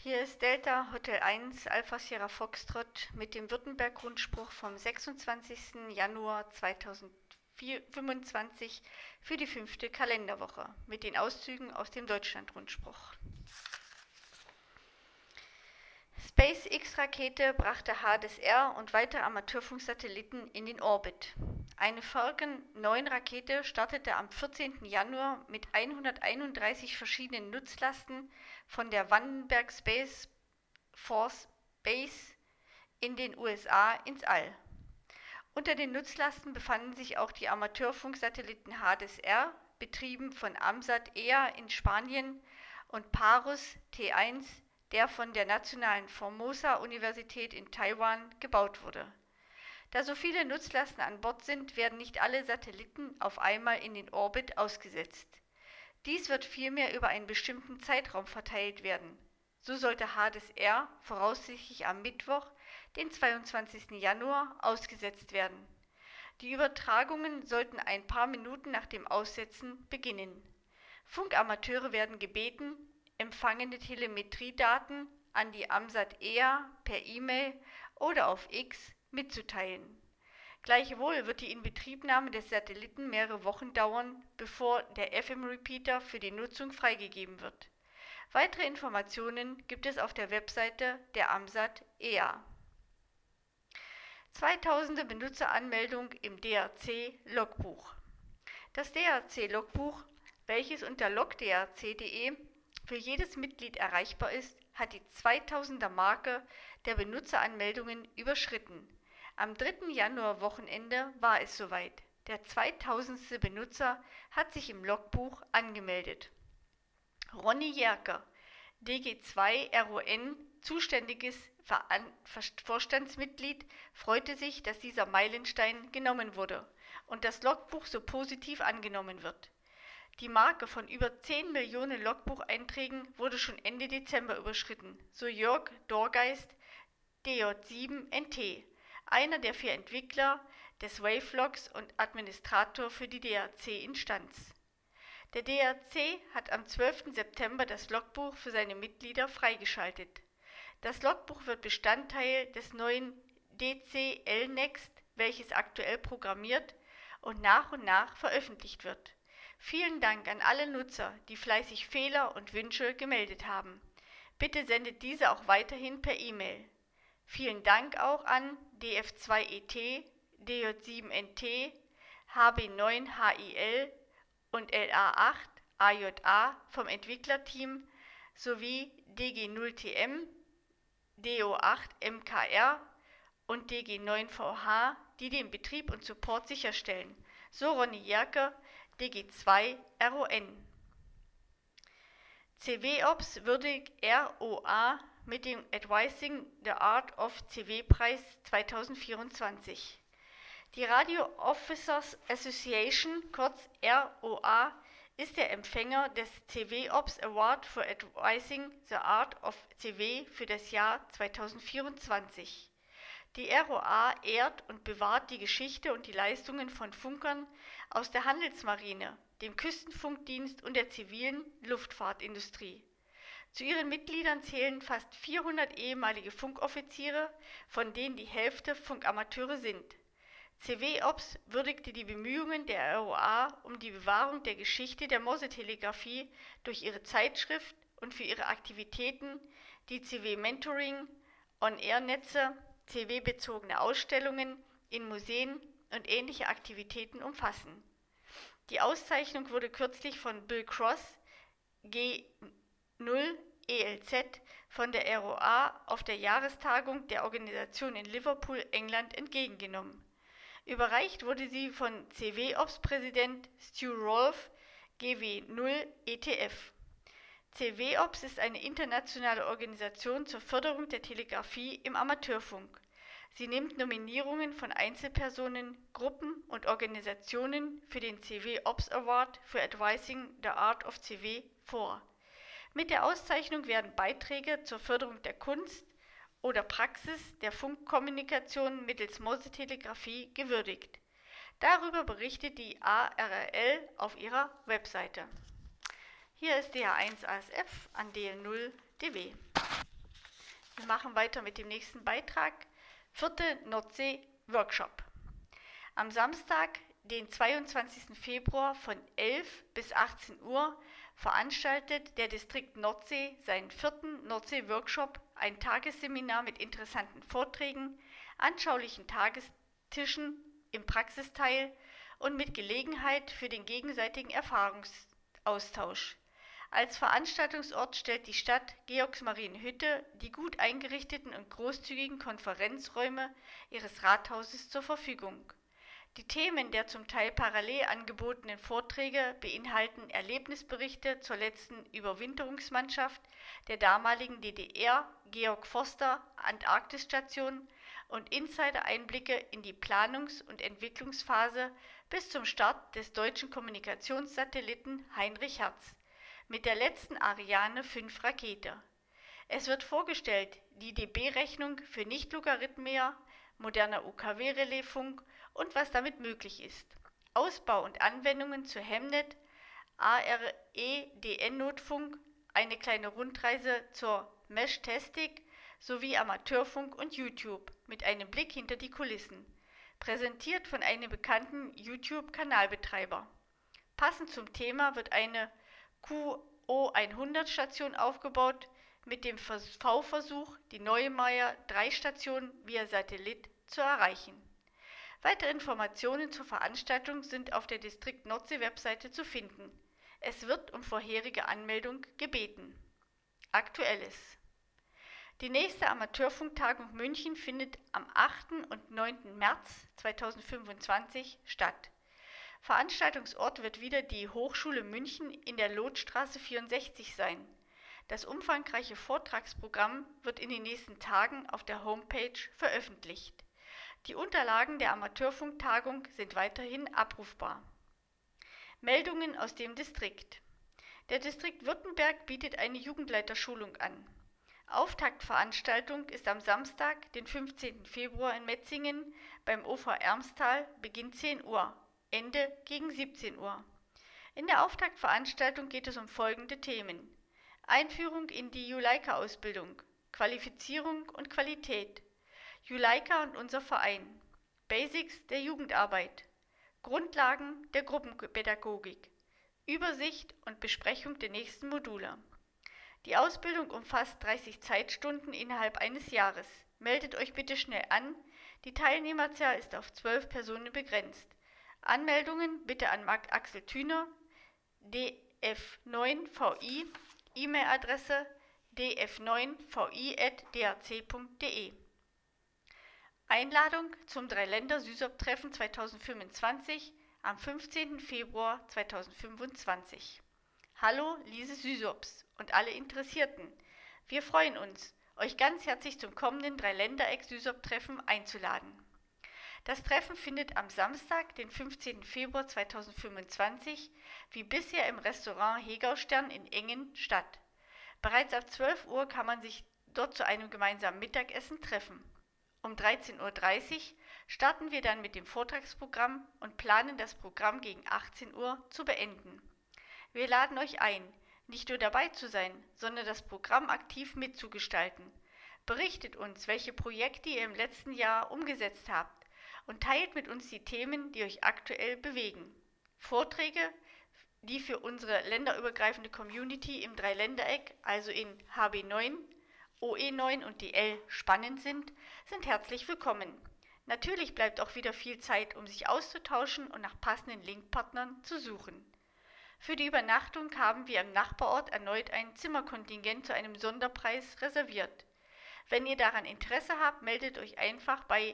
Hier ist Delta Hotel 1 Alpha Sierra Foxtrot mit dem Württemberg-Rundspruch vom 26. Januar 2025 für die 5. Kalenderwoche mit den Auszügen aus dem Deutschland-Rundspruch. SpaceX-Rakete brachte HDS-R und weitere Amateurfunksatelliten in den Orbit. Eine Falcon 9 Rakete startete am 14. Januar mit 131 verschiedenen Nutzlasten von der Vandenberg Space Force Base in den USA ins All. Unter den Nutzlasten befanden sich auch die Amateurfunksatelliten HDS-R, betrieben von AMSAT-EA in Spanien, und Parus T1, der von der Nationalen Formosa-Universität in Taiwan gebaut wurde. Da so viele Nutzlasten an Bord sind, werden nicht alle Satelliten auf einmal in den Orbit ausgesetzt. Dies wird vielmehr über einen bestimmten Zeitraum verteilt werden. So sollte HDS-R voraussichtlich am Mittwoch, den 22. Januar, ausgesetzt werden. Die Übertragungen sollten ein paar Minuten nach dem Aussetzen beginnen. Funkamateure werden gebeten, empfangene Telemetriedaten an die AMSAT-EA per E-Mail oder auf X mitzuteilen. Gleichwohl wird die Inbetriebnahme des Satelliten mehrere Wochen dauern, bevor der FM-Repeater für die Nutzung freigegeben wird. Weitere Informationen gibt es auf der Webseite der AMSAT-EA. 2000er Benutzeranmeldung im DRC-Logbuch. Das DRC-Logbuch, welches unter logdrc.de für jedes Mitglied erreichbar ist, hat die 2000er-Marke der Benutzeranmeldungen überschritten. Am 3. Januar-Wochenende war es soweit. Der 2000. Benutzer hat sich im Logbuch angemeldet. Ronny Jerker, DG2 RON, zuständiges Vorstandsmitglied, freute sich, dass dieser Meilenstein genommen wurde und das Logbuch so positiv angenommen wird. Die Marke von über 10 Millionen Logbucheinträgen wurde schon Ende Dezember überschritten, so Jörg Dorgeist, DJ7NT, einer der 4 Entwickler des Wavelogs und Administrator für die DRC-Instanz. Der DRC hat am 12. September das Logbuch für seine Mitglieder freigeschaltet. Das Logbuch wird Bestandteil des neuen DC-LNext, welches aktuell programmiert und nach veröffentlicht wird. Vielen Dank an alle Nutzer, die fleißig Fehler und Wünsche gemeldet haben. Bitte sendet diese auch weiterhin per E-Mail. Vielen Dank auch an DF2ET, DJ7NT, HB9HIL und LA8AJA vom Entwicklerteam sowie DG0TM, DO8MKR und DG9VH, die den Betrieb und Support sicherstellen. So Ronny Jerker, DG2 RON. CW-Ops würdigt ROA mit dem Advising the Art of CW-Preis 2024. Die Radio Officers Association, kurz ROA, ist der Empfänger des CW-Ops Award for Advising the Art of CW für das Jahr 2024. Die ROA ehrt und bewahrt die Geschichte und die Leistungen von Funkern aus der Handelsmarine, dem Küstenfunkdienst und der zivilen Luftfahrtindustrie. Zu ihren Mitgliedern zählen fast 400 ehemalige Funkoffiziere, von denen die Hälfte Funkamateure sind. CW-Ops würdigte die Bemühungen der ROA um die Bewahrung der Geschichte der Morsetelegrafie durch ihre Zeitschrift und für ihre Aktivitäten, die CW-Mentoring, On-Air-Netze, CW-bezogene Ausstellungen in Museen und ähnliche Aktivitäten umfassen. Die Auszeichnung wurde kürzlich von Bill Cross, G0 ELZ, von der ROA auf der Jahrestagung der Organisation in Liverpool, England, entgegengenommen. Überreicht wurde sie von CW-Ops-Präsident Stu Rolfe, GW0 ETF. CW-Ops ist eine internationale Organisation zur Förderung der Telegrafie im Amateurfunk. Sie nimmt Nominierungen von Einzelpersonen, Gruppen und Organisationen für den CW-Ops Award for Advising the Art of CW vor. Mit der Auszeichnung werden Beiträge zur Förderung der Kunst oder Praxis der Funkkommunikation mittels Morsetelegrafie gewürdigt. Darüber berichtet die ARRL auf ihrer Webseite. Hier ist DH1 ASF an DL0 DW. Wir machen weiter mit dem nächsten Beitrag. 4. Nordsee-Workshop. Am Samstag, den 22. Februar von 11 bis 18 Uhr veranstaltet der Distrikt Nordsee seinen 4. Nordsee-Workshop, ein Tagesseminar mit interessanten Vorträgen, anschaulichen Tagestischen im Praxisteil und mit Gelegenheit für den gegenseitigen Erfahrungsaustausch. Als Veranstaltungsort stellt die Stadt Georgsmarienhütte die gut eingerichteten und großzügigen Konferenzräume ihres Rathauses zur Verfügung. Die Themen der zum Teil parallel angebotenen Vorträge beinhalten Erlebnisberichte zur letzten Überwinterungsmannschaft der damaligen DDR, Georg Forster Antarktisstation und Insider-Einblicke in die Planungs- und Entwicklungsphase bis zum Start des deutschen Kommunikationssatelliten Heinrich Hertz mit der letzten Ariane 5 Rakete. Es wird vorgestellt die DB-Rechnung für Nicht-Logarithmia, moderner UKW-Relaisfunk und was damit möglich ist. Ausbau und Anwendungen zu Hemnet, AREDN-Notfunk, eine kleine Rundreise zur Mesh-Testik sowie Amateurfunk und YouTube mit einem Blick hinter die Kulissen. Präsentiert von einem bekannten YouTube-Kanalbetreiber. Passend zum Thema wird eine QO100-Station aufgebaut, mit dem V-Versuch, die Neumayer 3-Station via Satellit zu erreichen. Weitere Informationen zur Veranstaltung sind auf der Distrikt Nordsee-Webseite zu finden. Es wird um vorherige Anmeldung gebeten. Aktuelles. Die nächste Amateurfunktagung München findet am 8. und 9. März 2025 statt. Veranstaltungsort wird wieder die Hochschule München in der Lotstraße 64 sein. Das umfangreiche Vortragsprogramm wird in den nächsten Tagen auf der Homepage veröffentlicht. Die Unterlagen der Amateurfunktagung sind weiterhin abrufbar. Meldungen aus dem Distrikt. Der Distrikt Württemberg bietet eine Jugendleiterschulung an. Auftaktveranstaltung ist am Samstag, den 15. Februar in Metzingen beim OV Ermstal, Beginn 10 Uhr, Ende gegen 17 Uhr. In der Auftaktveranstaltung geht es um folgende Themen: Einführung in die Juleika-Ausbildung, Qualifizierung und Qualität, Juleika und unser Verein, Basics der Jugendarbeit, Grundlagen der Gruppenpädagogik, Übersicht und Besprechung der nächsten Module. Die Ausbildung umfasst 30 Zeitstunden innerhalb eines Jahres. Meldet euch bitte schnell an, die Teilnehmerzahl ist auf 12 Personen begrenzt. Anmeldungen bitte an Axel Thüner, df9vi, E-Mail-Adresse df9vi@drc.de. Einladung zum Dreiländer-Süsop-Treffen 2025 am 15. Februar 2025. Hallo Lise Süsops und alle Interessierten. Wir freuen uns, euch ganz herzlich zum kommenden Dreiländereck-Süsop-Treffen einzuladen. Das Treffen findet am Samstag, den 15. Februar 2025, wie bisher im Restaurant Hegaustern in Engen statt. Bereits ab 12 Uhr kann man sich dort zu einem gemeinsamen Mittagessen treffen. Um 13:30 Uhr starten wir dann mit dem Vortragsprogramm und planen das Programm gegen 18 Uhr zu beenden. Wir laden euch ein, nicht nur dabei zu sein, sondern das Programm aktiv mitzugestalten. Berichtet uns, welche Projekte ihr im letzten Jahr umgesetzt habt und teilt mit uns die Themen, die euch aktuell bewegen. Vorträge, die für unsere länderübergreifende Community im Dreiländereck, also in HB9, OE9 und DL spannend sind herzlich willkommen. Natürlich bleibt auch wieder viel Zeit, um sich auszutauschen und nach passenden Linkpartnern zu suchen. Für die Übernachtung haben wir im Nachbarort erneut ein Zimmerkontingent zu einem Sonderpreis reserviert. Wenn ihr daran Interesse habt, meldet euch einfach bei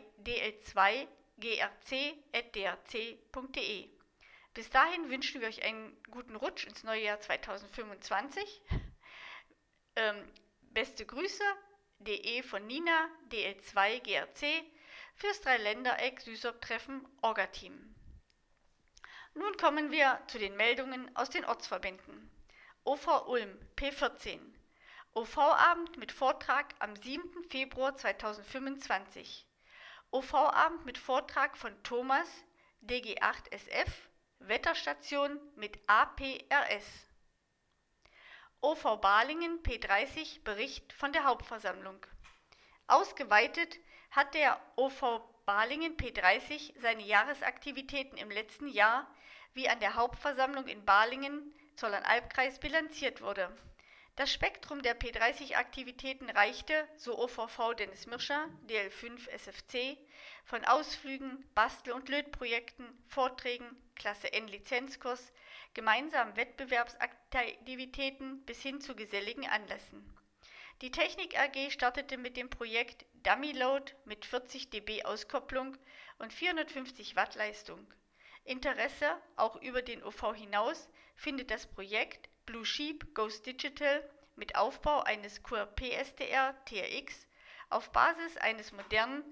dl2grc@drc.de. Bis dahin wünschen wir euch einen guten Rutsch ins neue Jahr 2025. Beste Grüße, DE von Nina, DL2GRC, fürs Dreiländereck-Süsop-Treffen Orga-Team. Nun kommen wir zu den Meldungen aus den Ortsverbänden. OV Ulm, P14. OV-Abend mit Vortrag am 7. Februar 2025. OV-Abend mit Vortrag von Thomas, DG8SF, Wetterstation mit APRS. OV Balingen P30 Bericht von der Hauptversammlung. Ausgeweitet hat der OV Balingen P30 seine Jahresaktivitäten im letzten Jahr, wie an der Hauptversammlung in Balingen, Zollernalbkreis, bilanziert wurde. Das Spektrum der P30-Aktivitäten reichte, so OVV Dennis Mirscher, DL5 SFC, von Ausflügen, Bastel- und Lötprojekten, Vorträgen, Klasse N Lizenzkurs, gemeinsamen Wettbewerbsaktivitäten bis hin zu geselligen Anlässen. Die Technik AG startete mit dem Projekt Dummy Load mit 40 dB Auskopplung und 450 Watt Leistung. Interesse, auch über den OV hinaus, findet das Projekt Blue Sheep Goes Digital mit Aufbau eines QRP-SDR TRX auf Basis eines modernen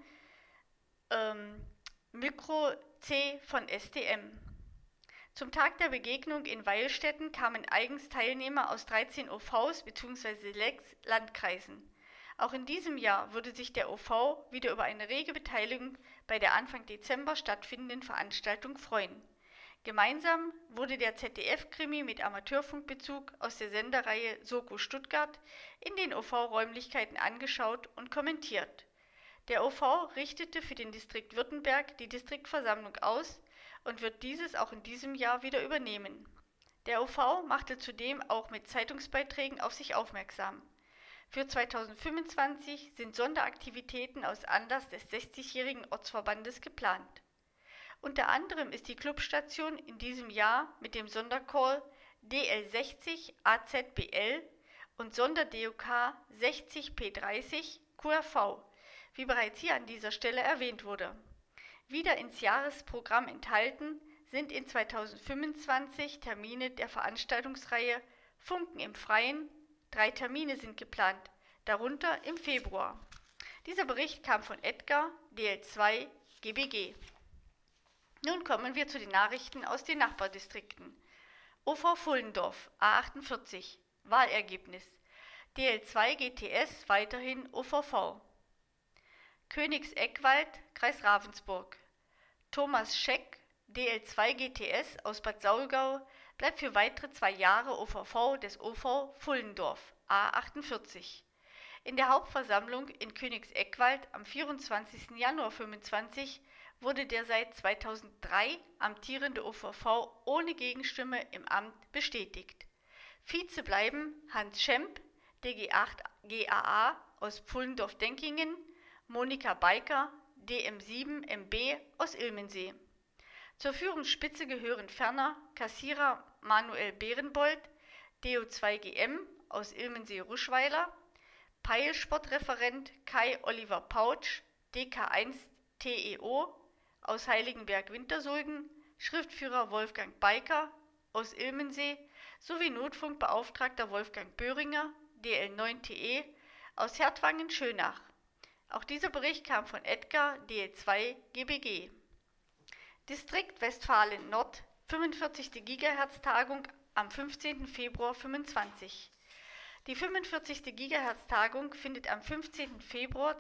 Micro-C von STM. Zum Tag der Begegnung in Weilstätten kamen eigens Teilnehmer aus 13 OVs bzw. 6 Landkreisen. Auch in diesem Jahr würde sich der OV wieder über eine rege Beteiligung bei der Anfang Dezember stattfindenden Veranstaltung freuen. Gemeinsam wurde der ZDF-Krimi mit Amateurfunkbezug aus der Sendereihe Soko Stuttgart in den OV-Räumlichkeiten angeschaut und kommentiert. Der OV richtete für den Distrikt Württemberg die Distriktversammlung aus und wird dieses auch in diesem Jahr wieder übernehmen. Der OV machte zudem auch mit Zeitungsbeiträgen auf sich aufmerksam. Für 2025 sind Sonderaktivitäten aus Anlass des 60-jährigen Ortsverbandes geplant. Unter anderem ist die Clubstation in diesem Jahr mit dem Sondercall DL60 AZBL und Sonder-DOK 60P30 QRV, wie bereits hier an dieser Stelle erwähnt wurde. Wieder ins Jahresprogramm enthalten sind in 2025 Termine der Veranstaltungsreihe Funken im Freien. 3 Termine sind geplant, darunter im Februar. Dieser Bericht kam von Edgar, DL2 GBG. Nun kommen wir zu den Nachrichten aus den Nachbardistrikten. OV Pfullendorf A48 Wahlergebnis DL2 GTS weiterhin OVV. Königseckwald Kreis Ravensburg Thomas Scheck DL2 GTS aus Bad Saulgau bleibt für weitere 2 Jahre OVV des OV Pfullendorf A48. In der Hauptversammlung in Königseckwald am 24. Januar 2025 wurde der seit 2003 amtierende OVV ohne Gegenstimme im Amt bestätigt. Vize bleiben Hans Schemp, DG8 GAA aus Pfullendorf-Denkingen, Monika Beiker, DM7 MB aus Ilmensee. Zur Führungsspitze gehören ferner Kassierer Manuel Behrenbold, DO2 GM aus Ilmensee-Ruschweiler, Peilsportreferent Kai Oliver Pautsch, DK1 TEO aus Heiligenberg-Wintersulgen, Schriftführer Wolfgang Beiker aus Ilmensee sowie Notfunkbeauftragter Wolfgang Böhringer, DL9TE aus Hertwangen-Schönach. Auch dieser Bericht kam von Edgar, DL2 GBG. Distrikt Westfalen Nord, 45. GHz-Tagung am 15. Februar 2025. Die 45. GHz-Tagung findet am 15. Februar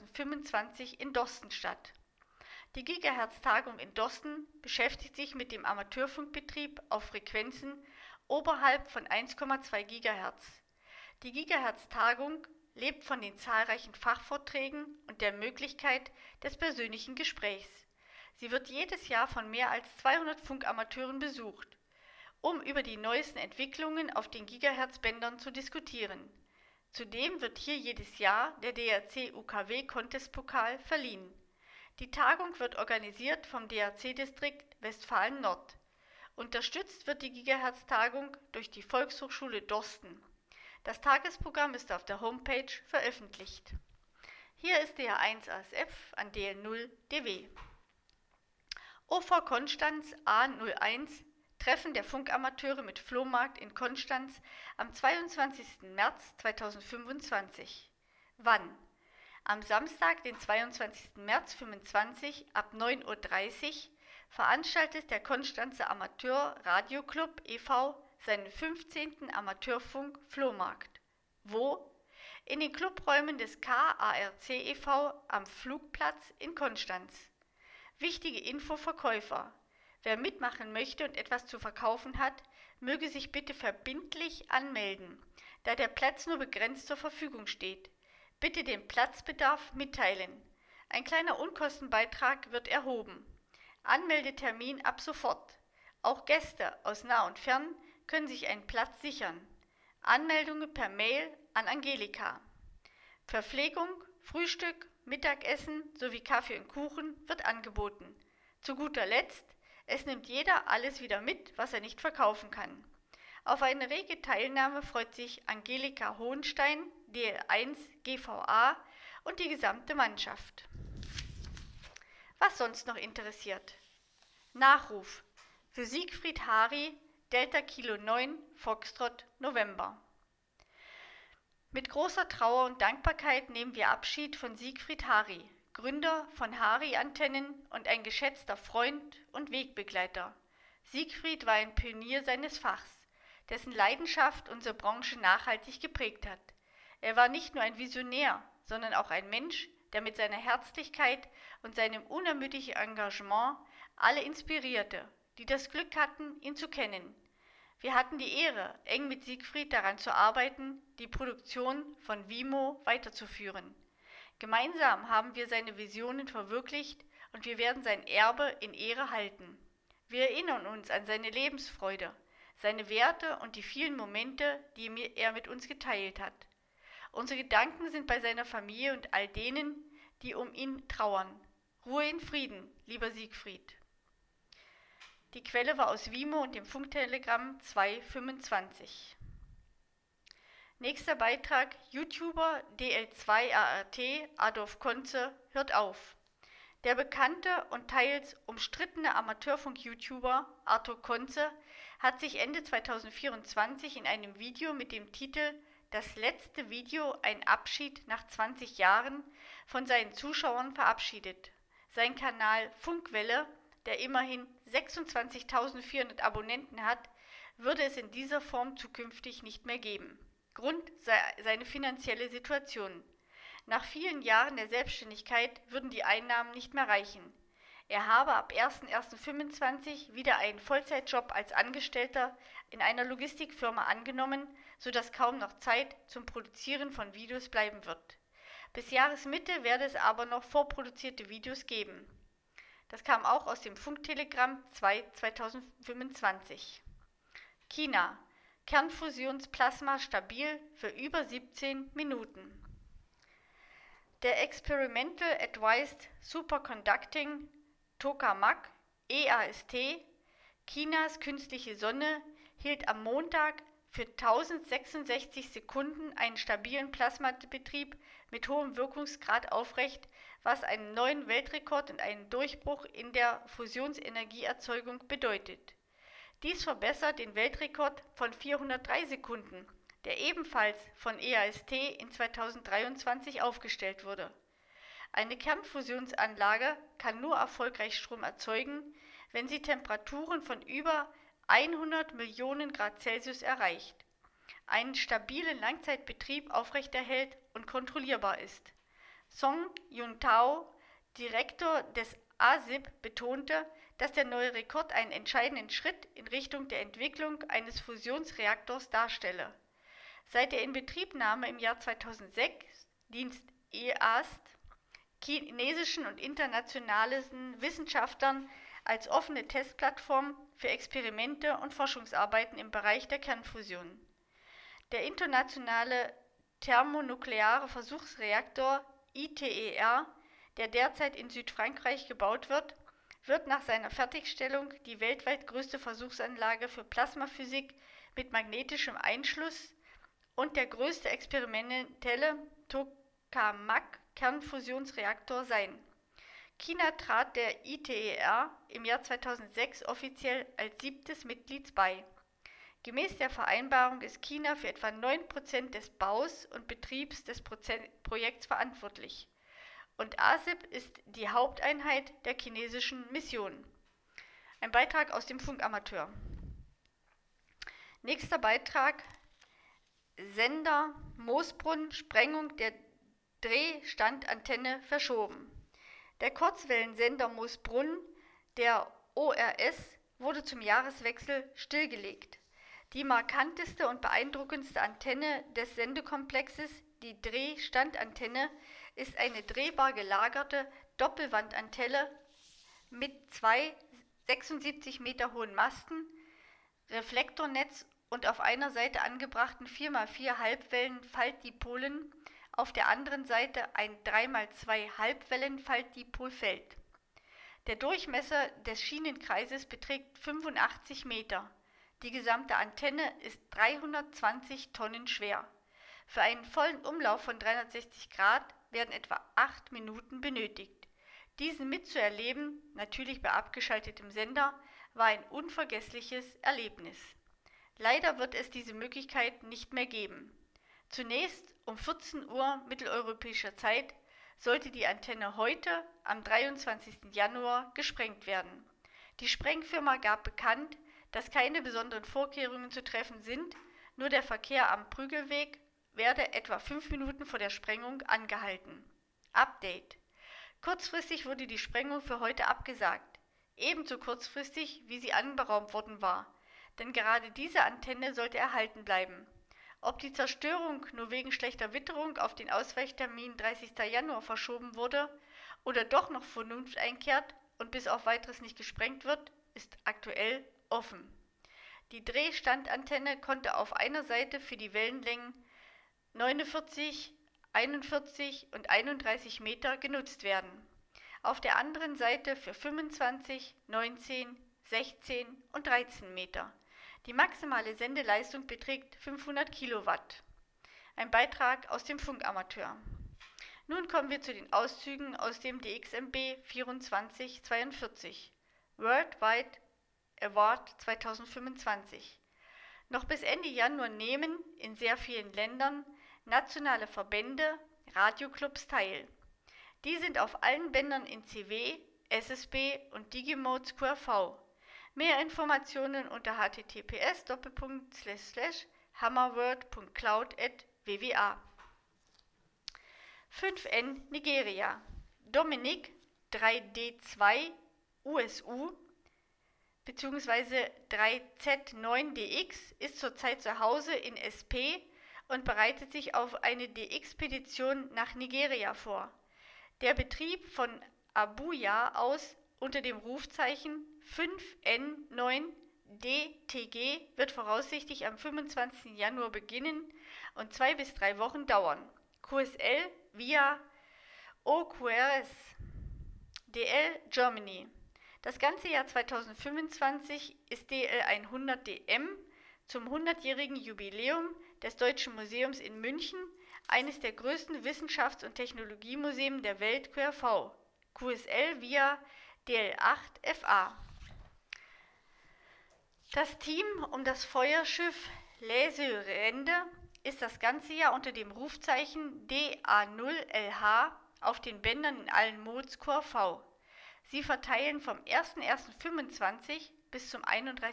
2025 in Dorsten statt. Die GHz-Tagung in Dorsten beschäftigt sich mit dem Amateurfunkbetrieb auf Frequenzen oberhalb von 1,2 GHz. Die GHz-Tagung lebt von den zahlreichen Fachvorträgen und der Möglichkeit des persönlichen Gesprächs. Sie wird jedes Jahr von mehr als 200 Funkamateuren besucht, um über die neuesten Entwicklungen auf den Gigahertz-Bändern zu diskutieren. Zudem wird hier jedes Jahr der DRC UKW Contest Pokal verliehen. Die Tagung wird organisiert vom DRC-Distrikt Westfalen Nord. Unterstützt wird die Gigahertz-Tagung durch die Volkshochschule Dorsten. Das Tagesprogramm ist auf der Homepage veröffentlicht. Hier ist DR1 ASF an DL0 DW. OV Konstanz A01 Treffen der Funkamateure mit Flohmarkt in Konstanz am 22. März 2025. Wann? Am Samstag, den 22. März 2025 ab 9:30 Uhr veranstaltet der Konstanzer Amateur Radioclub e.V. seinen 15. Amateurfunk-Flohmarkt. Wo? In den Clubräumen des KARC e.V. am Flugplatz in Konstanz. Wichtige Info für Käufer. Wer mitmachen möchte und etwas zu verkaufen hat, möge sich bitte verbindlich anmelden, da der Platz nur begrenzt zur Verfügung steht. Bitte den Platzbedarf mitteilen. Ein kleiner Unkostenbeitrag wird erhoben. Anmeldetermin ab sofort. Auch Gäste aus nah und fern können sich einen Platz sichern. Anmeldungen per Mail an Angelika. Verpflegung, Frühstück, Mittagessen sowie Kaffee und Kuchen wird angeboten. Zu guter Letzt, es nimmt jeder alles wieder mit, was er nicht verkaufen kann. Auf eine rege Teilnahme freut sich Angelika Hohenstein, DL1 GVA und die gesamte Mannschaft. Was sonst noch interessiert? Nachruf für Siegfried Hari, Delta Kilo 9, Foxtrot, November. Mit großer Trauer und Dankbarkeit nehmen wir Abschied von Siegfried Hari, Gründer von Hari Antennen und ein geschätzter Freund und Wegbegleiter. Siegfried war ein Pionier seines Fachs, dessen Leidenschaft unsere Branche nachhaltig geprägt hat. Er war nicht nur ein Visionär, sondern auch ein Mensch, der mit seiner Herzlichkeit und seinem unermüdlichen Engagement alle inspirierte, die das Glück hatten, ihn zu kennen. Wir hatten die Ehre, eng mit Siegfried daran zu arbeiten, die Produktion von Wimo weiterzuführen. Gemeinsam haben wir seine Visionen verwirklicht und wir werden sein Erbe in Ehre halten. Wir erinnern uns an seine Lebensfreude, seine Werte und die vielen Momente, die er mit uns geteilt hat. Unsere Gedanken sind bei seiner Familie und all denen, die um ihn trauern. Ruhe in Frieden, lieber Siegfried. Die Quelle war aus Wimo und dem Funktelegramm 225. Nächster Beitrag: YouTuber DL2 ART Adolf Konze hört auf. Der bekannte und teils umstrittene Amateurfunk-YouTuber Arthur Konze hat sich Ende 2024 in einem Video mit dem Titel „Das letzte Video, ein Abschied nach 20 Jahren“ von seinen Zuschauern verabschiedet. Sein Kanal Funkwelle, der immerhin 26.400 Abonnenten hat, würde es in dieser Form zukünftig nicht mehr geben. Grund sei seine finanzielle Situation. Nach vielen Jahren der Selbstständigkeit würden die Einnahmen nicht mehr reichen. Er habe ab 01.01.2025 wieder einen Vollzeitjob als Angestellter in einer Logistikfirma angenommen, sodass kaum noch Zeit zum Produzieren von Videos bleiben wird. Bis Jahresmitte werde es aber noch vorproduzierte Videos geben. Das kam auch aus dem Funktelegramm 2025. China. Kernfusionsplasma stabil für über 17 Minuten. Der Experimental Advanced Superconducting Tokamak EAST, Chinas künstliche Sonne, hielt am Montag für 1066 Sekunden einen stabilen Plasmabetrieb mit hohem Wirkungsgrad aufrecht, was einen neuen Weltrekord und einen Durchbruch in der Fusionsenergieerzeugung bedeutet. Dies verbessert den Weltrekord von 403 Sekunden, der ebenfalls von EAST in 2023 aufgestellt wurde. Eine Kernfusionsanlage kann nur erfolgreich Strom erzeugen, wenn sie Temperaturen von über 100 Millionen Grad Celsius erreicht, einen stabilen Langzeitbetrieb aufrechterhält und kontrollierbar ist. Song Yuntao, Direktor des ASIP, betonte, dass der neue Rekord einen entscheidenden Schritt in Richtung der Entwicklung eines Fusionsreaktors darstelle. Seit der Inbetriebnahme im Jahr 2006 dient EAST chinesischen und internationalen Wissenschaftlern als offene Testplattform für Experimente und Forschungsarbeiten im Bereich der Kernfusion. Der internationale thermonukleare Versuchsreaktor ITER, der derzeit in Südfrankreich gebaut wird, wird nach seiner Fertigstellung die weltweit größte Versuchsanlage für Plasmaphysik mit magnetischem Einschluss und der größte experimentelle Tokamak-Kernfusionsreaktor sein. China trat der ITER im Jahr 2006 offiziell als 7. Mitglied bei. Gemäß der Vereinbarung ist China für etwa 9% des Baus und Betriebs des Projekts verantwortlich. Und ASIP ist die Haupteinheit der chinesischen Mission. Ein Beitrag aus dem Funkamateur. Nächster Beitrag: Sender Moosbrunn, Sprengung der Drehstandantenne verschoben. Der Kurzwellensender Moosbrunn, der ORS, wurde zum Jahreswechsel stillgelegt. Die markanteste und beeindruckendste Antenne des Sendekomplexes, Die Drehstandantenne ist eine drehbar gelagerte Doppelwandantenne mit zwei 76 Meter hohen Masten, Reflektornetz und auf einer Seite angebrachten 4x4 Halbwellen-Faltdipolen, auf der anderen Seite ein 3x2 Halbwellen-Faltdipolfeld. Der Durchmesser des Schienenkreises beträgt 85 Meter. Die gesamte Antenne ist 320 Tonnen schwer. Für einen vollen Umlauf von 360 Grad werden etwa 8 Minuten benötigt. Diesen mitzuerleben, natürlich bei abgeschaltetem Sender, war ein unvergessliches Erlebnis. Leider wird es diese Möglichkeit nicht mehr geben. Zunächst um 14 Uhr mitteleuropäischer Zeit sollte die Antenne heute, am 23. Januar, gesprengt werden. Die Sprengfirma gab bekannt, dass keine besonderen Vorkehrungen zu treffen sind, nur der Verkehr am Prügelweg werde etwa 5 Minuten vor der Sprengung angehalten. Update: Kurzfristig wurde die Sprengung für heute abgesagt, ebenso kurzfristig, wie sie anberaumt worden war, denn gerade diese Antenne sollte erhalten bleiben. Ob die Zerstörung nur wegen schlechter Witterung auf den Ausweichtermin 30. Januar verschoben wurde oder doch noch Vernunft einkehrt und bis auf Weiteres nicht gesprengt wird, ist aktuell offen. Die Drehstandantenne konnte auf einer Seite für die Wellenlängen 49, 41 und 31 Meter genutzt werden, auf der anderen Seite für 25, 19, 16 und 13 Meter. Die maximale Sendeleistung beträgt 500 Kilowatt. Ein Beitrag aus dem Funkamateur. Nun kommen wir zu den Auszügen aus dem DXMB 2442 Worldwide Award 2025. Noch bis Ende Januar nehmen in sehr vielen Ländern nationale Verbände, Radioclubs teil. Die sind auf allen Bändern in CW, SSB und Digimode QRV. Mehr Informationen unter https://hammerworld.cloud@wwa. 5N Nigeria. Dominik 3D2 USU bzw. 3Z9DX ist zurzeit zu Hause in SP und bereitet sich auf eine DX-Petition nach Nigeria vor. Der Betrieb von Abuja aus unter dem Rufzeichen 5N9DTG wird voraussichtlich am 25. Januar beginnen und 2 bis 3 Wochen dauern. QSL via OQRS DL Germany. Das ganze Jahr 2025 ist DL 100 DM zum 100-jährigen Jubiläum des Deutschen Museums in München, eines der größten Wissenschafts- und Technologiemuseen der Welt QRV. QSL via DL8 FA. Das Team um das Feuerschiff Läserende ist das ganze Jahr unter dem Rufzeichen DA0LH auf den Bändern in allen Modes QRV. Sie verteilen vom 01.01.25 bis zum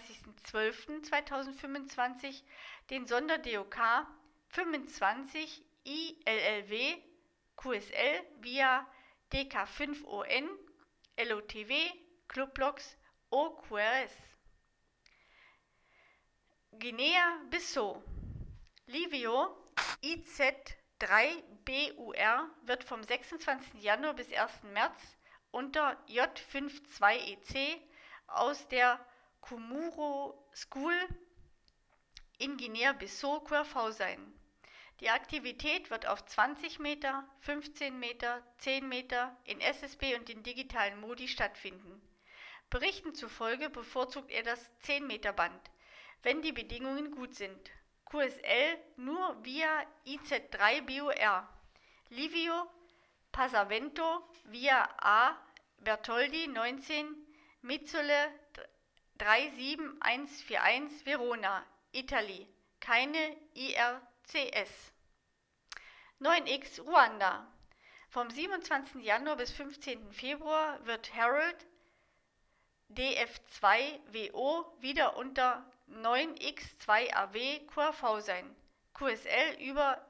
31.12.2025 den Sonder-DOK 25 ILLW QSL via DK5ON LOTW Clubblocks OQRS. Guinea-Bissau. Livio IZ3BUR wird vom 26. Januar bis 1. März unter J52EC aus der Kumuro School in Guinea-Bissau QRV sein. Die Aktivität wird auf 20 Meter, 15 Meter, 10 Meter in SSB und in digitalen Modi stattfinden. Berichten zufolge bevorzugt er das 10 Meter Band, wenn die Bedingungen gut sind. QSL nur via IZ3BUR. Livio Pasavento via A. Bertoldi 19 Mizzole 37141 Verona, Italy. Keine IRCS. 9X Ruanda. Vom 27. Januar bis 15. Februar wird Harold DF2WO wieder unter 9X2AW QRV sein. QSL über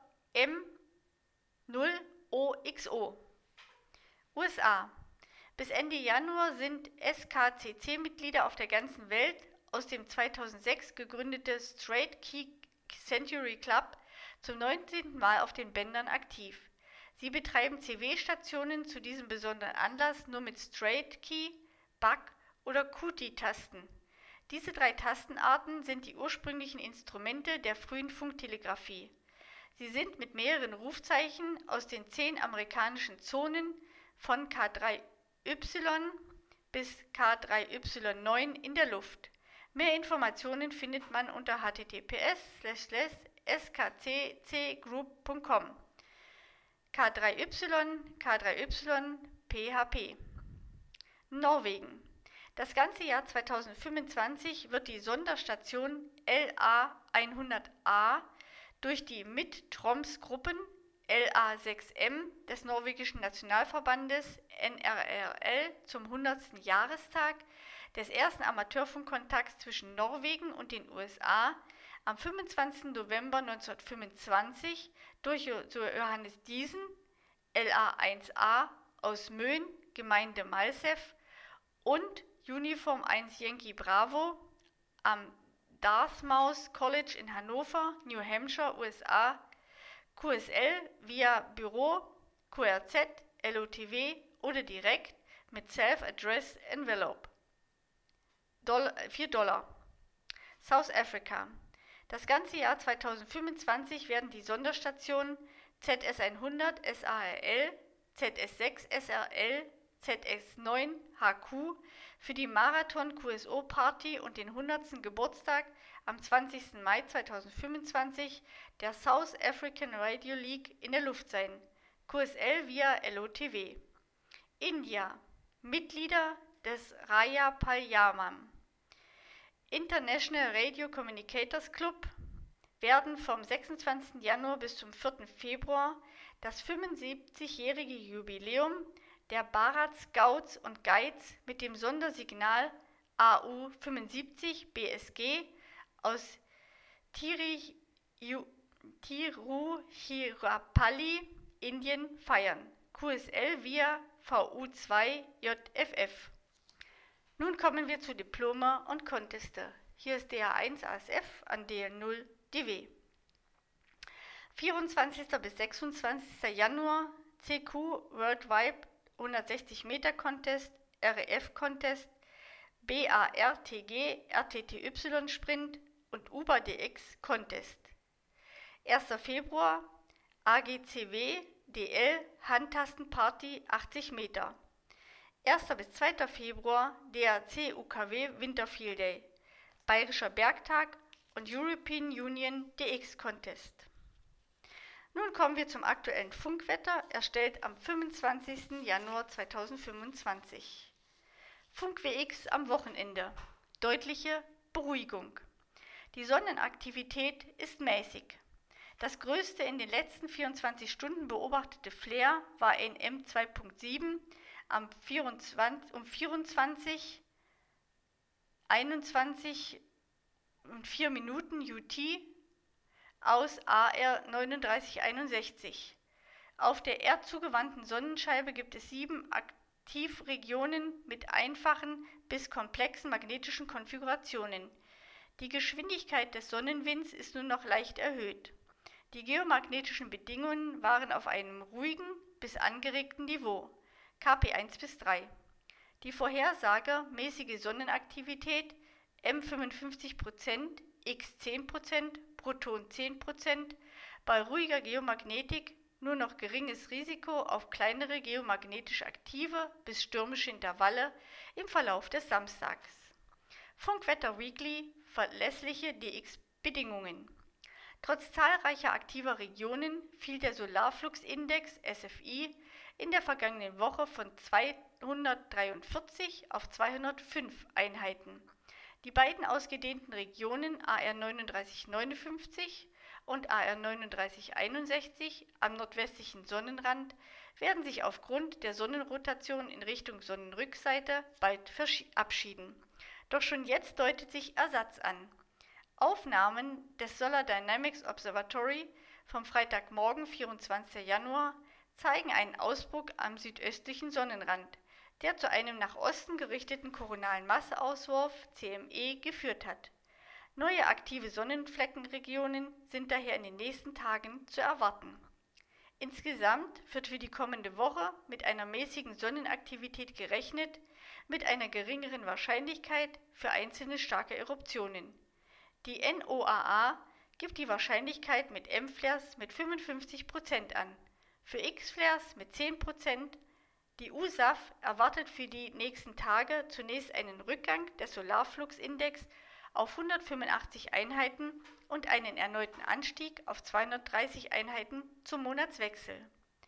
M0OXO. USA. Bis Ende Januar sind SKCC-Mitglieder auf der ganzen Welt aus dem 2006 gegründete Straight Key Century Club zum 19. Mal auf den Bändern aktiv. Sie betreiben CW-Stationen zu diesem besonderen Anlass nur mit Straight Key, Back- oder QT-Tasten. Diese 3 Tastenarten sind die ursprünglichen Instrumente der frühen Funktelegrafie. Sie sind mit mehreren Rufzeichen aus den 10 amerikanischen Zonen von K3Y bis K3Y9 in der Luft. Mehr Informationen findet man unter https://skccgroup.com. K3Y, PHP. Norwegen. Das ganze Jahr 2025 wird die Sonderstation LA100A durch die Midt-Troms-Gruppen LA6M des norwegischen Nationalverbandes NRRL zum 100. Jahrestag des ersten Amateurfunkkontakts zwischen Norwegen und den USA am 25. November 1925 durch Johannes Diesen, LA1A aus Möen, Gemeinde Malsef, und Uniform 1 Yankee Bravo am Dartmouth College in Hannover, New Hampshire, USA, QSL via Büro, QRZ, LOTW oder direkt mit Self-Address Envelope. $4. South Africa. Das ganze Jahr 2025 werden die Sonderstationen ZS100 SARL, ZS6 SRL, ZS9 HQ für die Marathon QSO Party und den 100. Geburtstag am 20. Mai 2025 der South African Radio League in der Luft sein, QSL via LOTW. India. Mitglieder des Raya Palyamam International Radio Communicators Club werden vom 26. Januar bis zum 4. Februar das 75-jährige Jubiläum der Bharat Scouts und Guides mit dem Sondersignal AU-75 BSG aus Tiruchirappalli, Indien feiern, QSL via VU2 JFF. Nun kommen wir zu Diplome und Conteste. Hier ist DH1 ASF an DL0 DW. 24. bis 26. Januar CQ Worldwide 160 Meter Contest, REF Contest, BARTG RTTY Sprint und UBA DX Contest. 1. Februar AGCW DL Handtastenparty 80 Meter. 1. bis 2. Februar DAC UKW Winterfield Day, Bayerischer Bergtag und European Union DX Contest. Nun kommen wir zum aktuellen Funkwetter, erstellt am 25. Januar 2025. Funk WX am Wochenende. Deutliche Beruhigung. Die Sonnenaktivität ist mäßig. Das größte in den letzten 24 Stunden beobachtete Flare war in M2.7 um 21 und 4 Minuten UT aus AR 3961. Auf der erdzugewandten Sonnenscheibe gibt es 7 Aktivregionen mit einfachen bis komplexen magnetischen Konfigurationen. Die Geschwindigkeit des Sonnenwinds ist nur noch leicht erhöht. Die geomagnetischen Bedingungen waren auf einem ruhigen bis angeregten Niveau, KP 1 bis 3. Die Vorhersage mäßige Sonnenaktivität M55%, X 10%, Proton 10%, bei ruhiger Geomagnetik nur noch geringes Risiko auf kleinere geomagnetisch aktive bis stürmische Intervalle im Verlauf des Samstags. Funkwetter Weekly, verlässliche DX-Bedingungen. Trotz zahlreicher aktiver Regionen fiel der Solarfluxindex SFI in der vergangenen Woche von 243 auf 205 Einheiten. Die beiden ausgedehnten Regionen AR 3959 und AR 3961 am nordwestlichen Sonnenrand werden sich aufgrund der Sonnenrotation in Richtung Sonnenrückseite bald verabschieden. Doch schon jetzt deutet sich Ersatz an. Aufnahmen des Solar Dynamics Observatory vom Freitagmorgen, 24. Januar, zeigen einen Ausbruch am südöstlichen Sonnenrand, der zu einem nach Osten gerichteten koronalen Masseauswurf CME geführt hat. Neue aktive Sonnenfleckenregionen sind daher in den nächsten Tagen zu erwarten. Insgesamt wird für die kommende Woche mit einer mäßigen Sonnenaktivität gerechnet, mit einer geringeren Wahrscheinlichkeit für einzelne starke Eruptionen. Die NOAA gibt die Wahrscheinlichkeit mit M-Flares mit 55% an, für X-Flares mit 10%. Die USAF erwartet für die nächsten Tage zunächst einen Rückgang des Solarfluxindex auf 185 Einheiten und einen erneuten Anstieg auf 230 Einheiten zum Monatswechsel.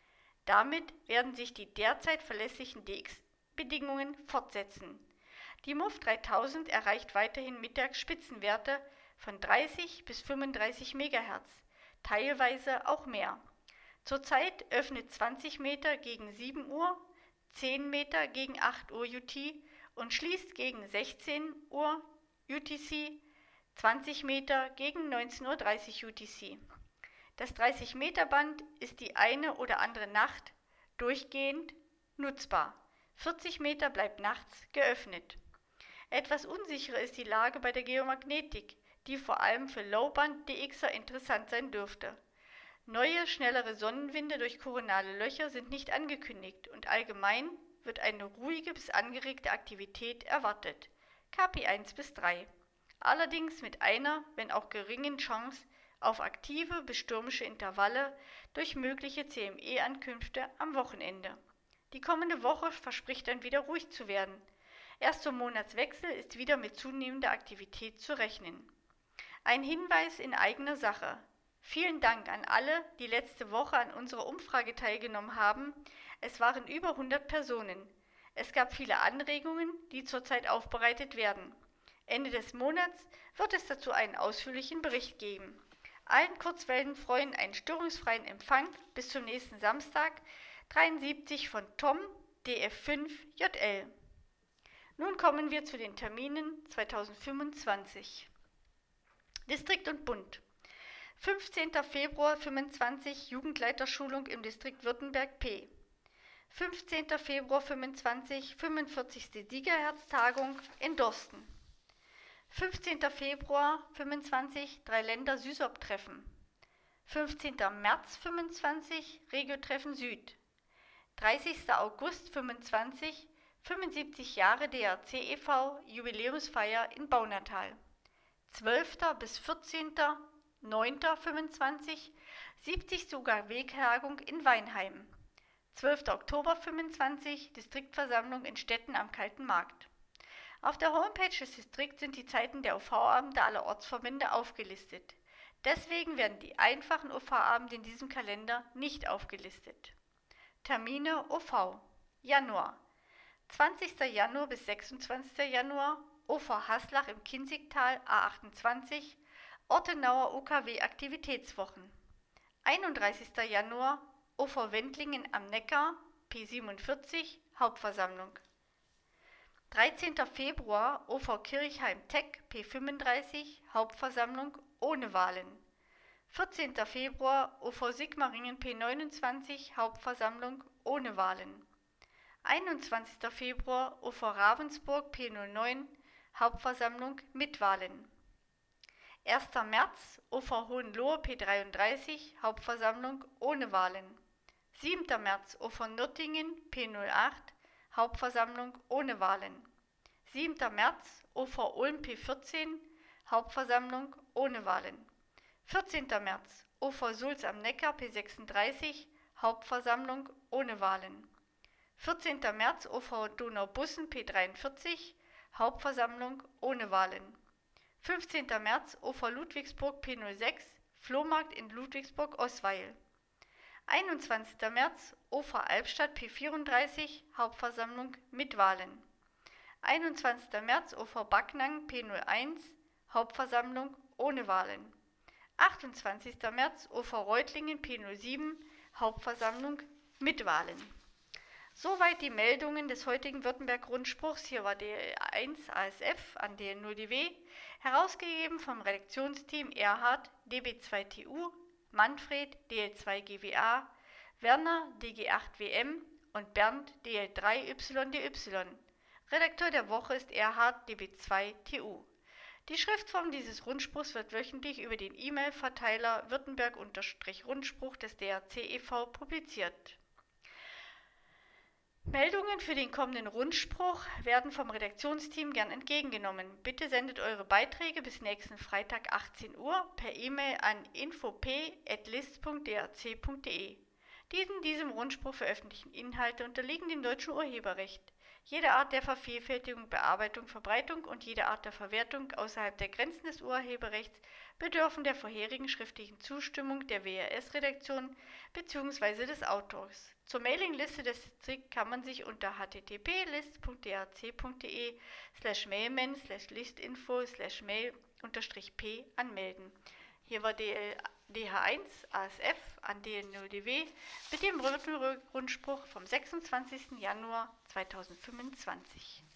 Damit werden sich die derzeit verlässlichen DX-Bedingungen fortsetzen. Die MUF 3000 erreicht weiterhin mittags Spitzenwerte von 30 bis 35 MHz, teilweise auch mehr. Zurzeit öffnet 20 Meter gegen 7 Uhr, 10 Meter gegen 8 Uhr UT und schließt gegen 16 Uhr UTC, 20 Meter gegen 19:30 Uhr UTC. Das 30-Meter-Band ist die eine oder andere Nacht durchgehend nutzbar. 40 Meter bleibt nachts geöffnet. Etwas unsicherer ist die Lage bei der Geomagnetik, die vor allem für Low-Band-DXer interessant sein dürfte. Neue, schnellere Sonnenwinde durch koronale Löcher sind nicht angekündigt und allgemein wird eine ruhige bis angeregte Aktivität erwartet. KP 1 bis 3. Allerdings mit einer, wenn auch geringen Chance auf aktive bis stürmische Intervalle durch mögliche CME-Ankünfte am Wochenende. Die kommende Woche verspricht dann wieder ruhig zu werden. Erst zum Monatswechsel ist wieder mit zunehmender Aktivität zu rechnen. Ein Hinweis in eigener Sache. Vielen Dank an alle, die letzte Woche an unserer Umfrage teilgenommen haben. Es waren über 100 Personen. Es gab viele Anregungen, die zurzeit aufbereitet werden. Ende des Monats wird es dazu einen ausführlichen Bericht geben. Allen Kurzwellenfreunden einen störungsfreien Empfang bis zum nächsten Samstag, 73 von Tom, DF5JL. Nun kommen wir zu den Terminen 2025. Distrikt und Bund. 15. Februar 25 Jugendleiterschulung im Distrikt Württemberg P. 15. Februar 25 45. Siegerherztagung in Dorsten. 15. Februar 25 Dreiländer-Süsop-Treffen. 15. März 25 Regiotreffen Süd. 30. August 25 75 Jahre DRC e.V. Jubiläumsfeier in Baunatal. 12. bis 14. 9.25 70. Wegtagung in Weinheim. 12. Oktober 25 Distriktversammlung in Stetten am Kalten Markt. Auf der Homepage des Distrikts sind die Zeiten der OV-Abende aller Ortsverbände aufgelistet. Deswegen werden die einfachen OV-Abende in diesem Kalender nicht aufgelistet. Termine OV. Januar. 20. Januar bis 26. Januar OV Haslach im Kinzigtal A28, Ortenauer UKW Aktivitätswochen. 31. Januar OV Wendlingen am Neckar P47 Hauptversammlung. 13. Februar OV Kirchheim Tech P35 Hauptversammlung ohne Wahlen. 14. Februar OV Sigmaringen P29 Hauptversammlung ohne Wahlen. 21. Februar OV Ravensburg P09 Hauptversammlung mit Wahlen. 1. März OV Hohenlohe P33 Hauptversammlung ohne Wahlen. 7. März OV Nürtingen P08 Hauptversammlung ohne Wahlen. 7. März OV Ulm P14 Hauptversammlung ohne Wahlen. 14. März OV Sulz am Neckar P36 Hauptversammlung ohne Wahlen. 14. März OV Donaubussen P43 Hauptversammlung ohne Wahlen. 15. März OV Ludwigsburg P06 Flohmarkt in Ludwigsburg-Osweil. 21. März OV Albstadt P34 Hauptversammlung mit Wahlen. 21. März OV Backnang P01 Hauptversammlung ohne Wahlen. 28. März OV Reutlingen P07 Hauptversammlung mit Wahlen. Soweit die Meldungen des heutigen Württemberg-Rundspruchs. Hier war DL1 ASF an DL0DW, herausgegeben vom Redaktionsteam Erhard DB2TU, Manfred DL2GWA, Werner DG8WM und Bernd DL3YDY. Redakteur der Woche ist Erhard DB2TU. Die Schriftform dieses Rundspruchs wird wöchentlich über den E-Mail-Verteiler Württemberg-Rundspruch des DRC e.V. publiziert. Meldungen für den kommenden Rundspruch werden vom Redaktionsteam gern entgegengenommen. Bitte sendet eure Beiträge bis nächsten Freitag 18 Uhr per E-Mail an infop@list.drc.de. Die in diesem Rundspruch veröffentlichten Inhalte unterliegen dem deutschen Urheberrecht. Jede Art der Vervielfältigung, Bearbeitung, Verbreitung und jede Art der Verwertung außerhalb der Grenzen des Urheberrechts bedürfen der vorherigen schriftlichen Zustimmung der WRS-Redaktion bzw. des Autors. Zur Mailingliste des STRIC kann man sich unter http://list.drc.de/listinfo/mail-p anmelden. Hier war DH1 ASF an DL0DW mit dem Rundspruch vom 26. Januar 2025.